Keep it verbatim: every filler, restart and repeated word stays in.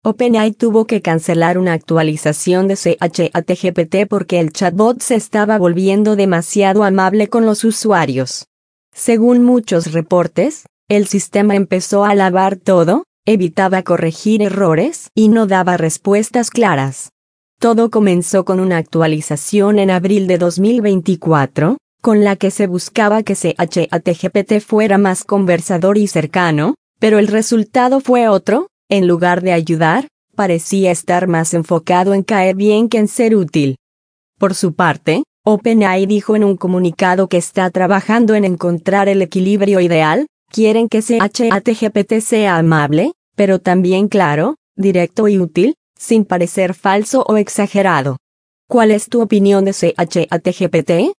OpenAI tuvo que cancelar una actualización de ChatGPT porque el chatbot se estaba volviendo demasiado amable con los usuarios. Según muchos reportes, el sistema empezó a alabar todo, evitaba corregir errores y no daba respuestas claras. Todo comenzó con una actualización en abril de dos mil veinticuatro, con la que se buscaba que ChatGPT fuera más conversador y cercano, pero el resultado fue otro. En lugar de ayudar, parecía estar más enfocado en caer bien que en ser útil. Por su parte, OpenAI dijo en un comunicado que está trabajando en encontrar el equilibrio ideal. Quieren que ChatGPT sea amable, pero también claro, directo y útil, sin parecer falso o exagerado. ¿Cuál es tu opinión de ChatGPT?